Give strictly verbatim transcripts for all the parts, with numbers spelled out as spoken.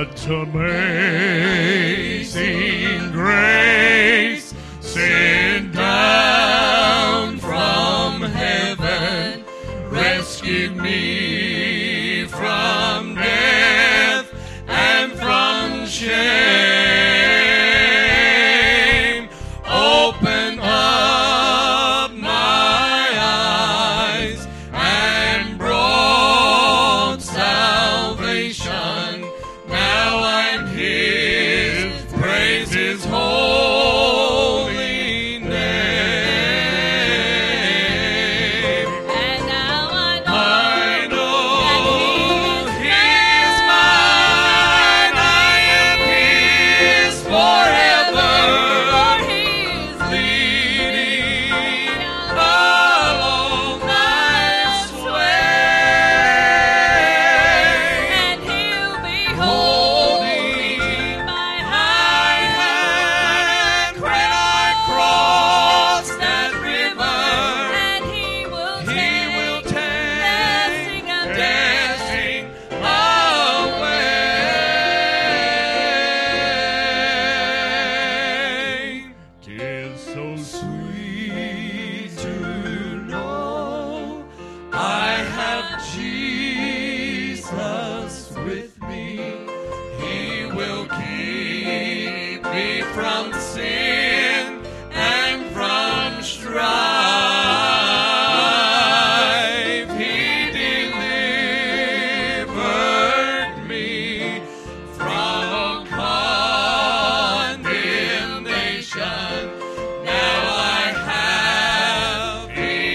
What amazing grace sent down from heaven, rescued me from death and from shame. Open up my eyes and brought salvation. Now I'm His, praise His holy name. And now I know, I know that He is mine. I am His forever. for He is Leading along life's way. and He'll be Holding my my hand when I cross that river. and He will He take will blessing take of blessing away. 'Tis so sweet to know I have Jesus with me. He will keep me from sin and from strife. He delivered me from condemnation. Now I have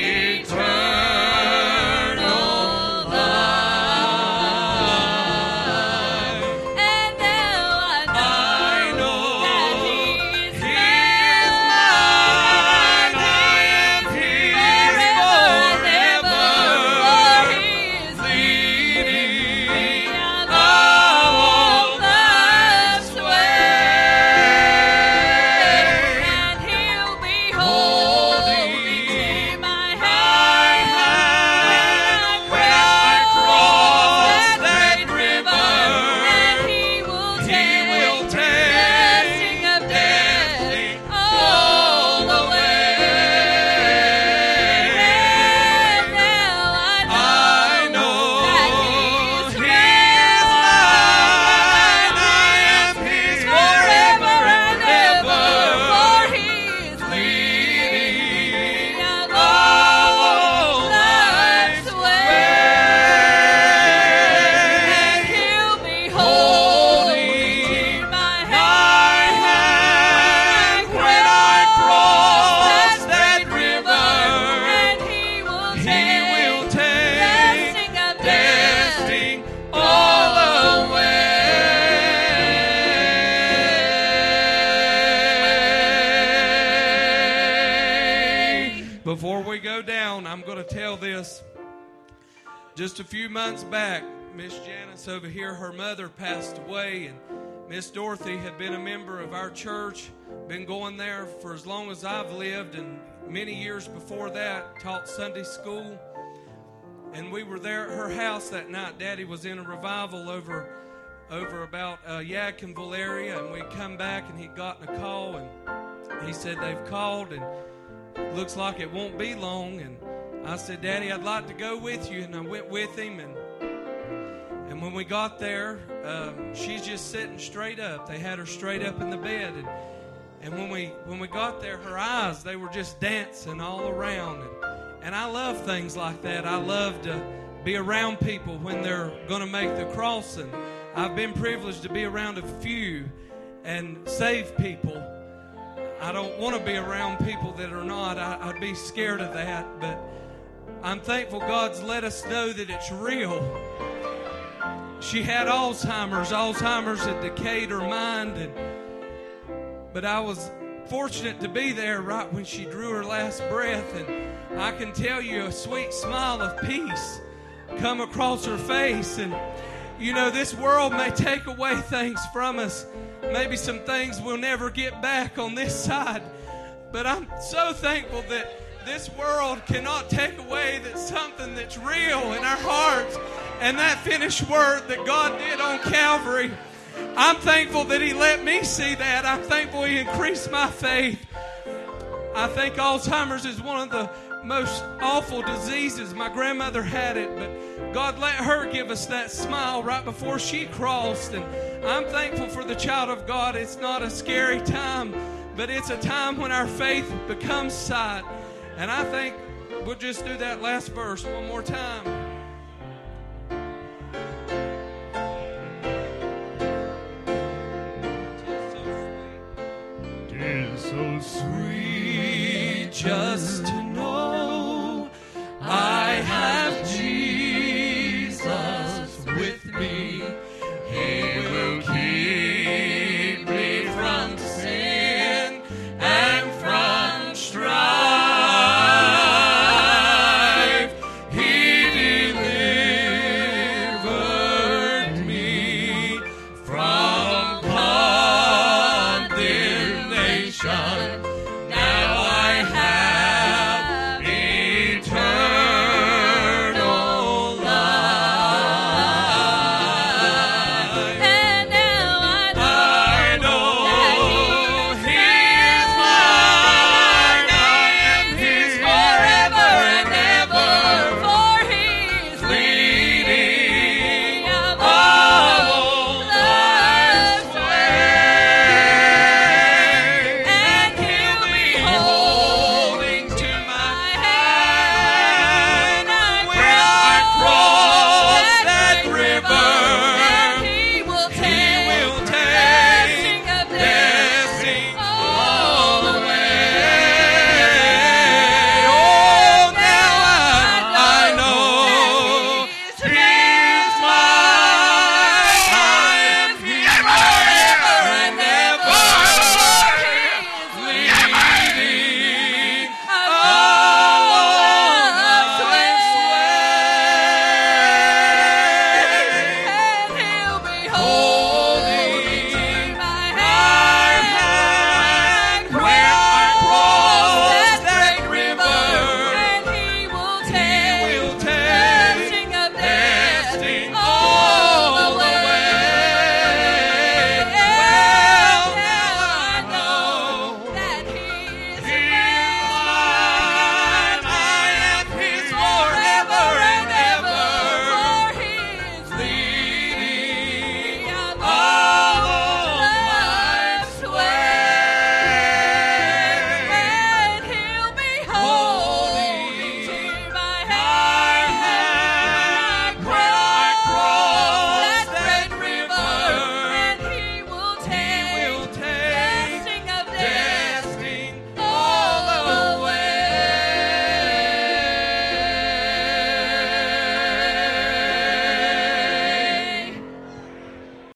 eternal life. and now I know, I know that He is He is mine. mine. I am His Forever and ever, for He is leading along life's way, and He'll be holding my hand when I cross that river. and He will He take will take blessing of blessing death all away. And now I I know know that He He is is mine. I am His forever and ever, for ever. He is Leading along life's way, and He'll be holding my hand when I cross that river. and He will He take will take blessing of death blessing all away. Before we go down, I'm going to tell this. Just a few months back, Miss Janice over here, her mother passed away, and Miss Dorothy had been a member of our church, been going there for as long as I've lived, and many years before that, taught Sunday school. And we were there at her house that night. Daddy was in a revival over over about uh, Yadkinville area, and we come back, and he'd gotten a call, and he said they've called, and looks like it won't be long. And I said, Daddy, I'd like to go with you, and I went with him, and and when we got there, um, she's just sitting straight up. They had her straight up in the bed, and and when we when we got there, her eyes, they were just dancing all around, and and I love things like that. I love to be around people when they're going to make the crossing. I've been privileged to be around a few and save people. I don't want to be around people that are not. I, I'd be scared of that, but I'm thankful God's let us know that it's real. She had Alzheimer's. Alzheimer's had decayed her mind, and but I was fortunate to be there right when she drew her last breath, and I can tell you a sweet smile of peace come across her face. And you know, this world may take away things from us, maybe some things we'll never get back on this side, but I'm so thankful that this world cannot take away that something that's real in our hearts, and that finished work that God did on Calvary. I'm thankful that He let me see that. I'm thankful He increased my faith. I think Alzheimer's is one of the most awful diseases. My grandmother had it, but God let her give us that smile right before she crossed. And I'm thankful for the child of God. It's not a scary time, but it's a time when our faith becomes sight. And I think we'll just do that last verse one more time. Tis so sweet just to